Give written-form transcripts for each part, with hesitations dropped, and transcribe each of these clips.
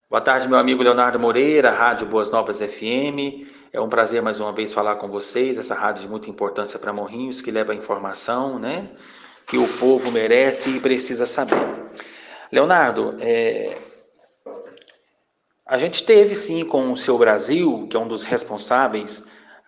Boa tarde, meu amigo Leonardo Moreira, Rádio Boas Novas FM. É um prazer mais uma vez falar com vocês, essa rádio de muita importância para Morrinhos, que leva a informação, né, que o povo merece e precisa saber. Leonardo, a gente teve sim com o Seu Brasil, que é um dos responsáveis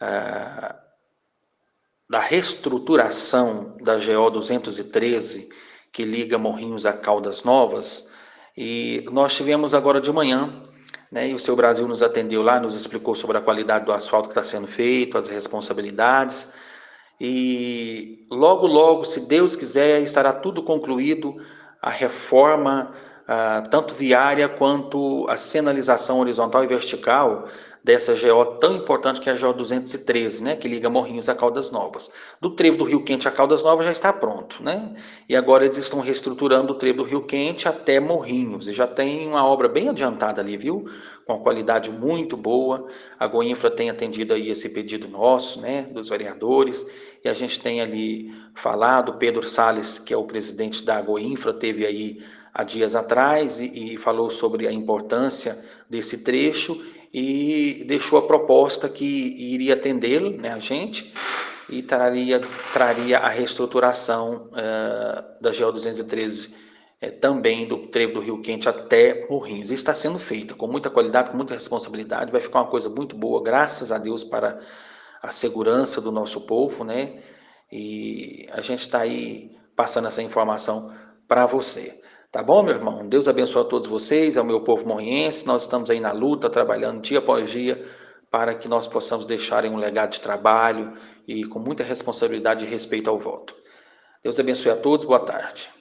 da reestruturação da GO 213, que liga Morrinhos a Caldas Novas, e nós tivemos agora de manhã, né, e o Seu Brasil nos atendeu lá, nos explicou sobre a qualidade do asfalto que está sendo feito, as responsabilidades, e logo, logo, se Deus quiser, estará tudo concluído, a reforma, tanto viária quanto a sinalização horizontal e vertical dessa GO tão importante que é a GO 213, né, que liga Morrinhos a Caldas Novas. Do trevo do Rio Quente a Caldas Novas já está pronto, né? E agora eles estão reestruturando o trevo do Rio Quente até Morrinhos, e já tem uma obra bem adiantada ali, viu? Com uma qualidade muito boa. A Goinfra tem atendido aí esse pedido nosso, né, dos vereadores, e a gente tem ali falado, Pedro Salles, que é o presidente da Goinfra, teve aí há dias atrás e falou sobre a importância desse trecho e deixou a proposta que iria atendê-lo, né, a gente, e traria a reestruturação da GO 213 também do trevo do Rio Quente até Morrinhos. Isso está sendo feito com muita qualidade, com muita responsabilidade, vai ficar uma coisa muito boa, graças a Deus, para a segurança do nosso povo, né? E a gente está aí passando essa informação para você. Tá bom, meu irmão? Deus abençoe a todos vocês, ao meu povo morriense. Nós estamos aí na luta, trabalhando dia após dia, para que nós possamos deixar um legado de trabalho e com muita responsabilidade e respeito ao voto. Deus abençoe a todos, boa tarde.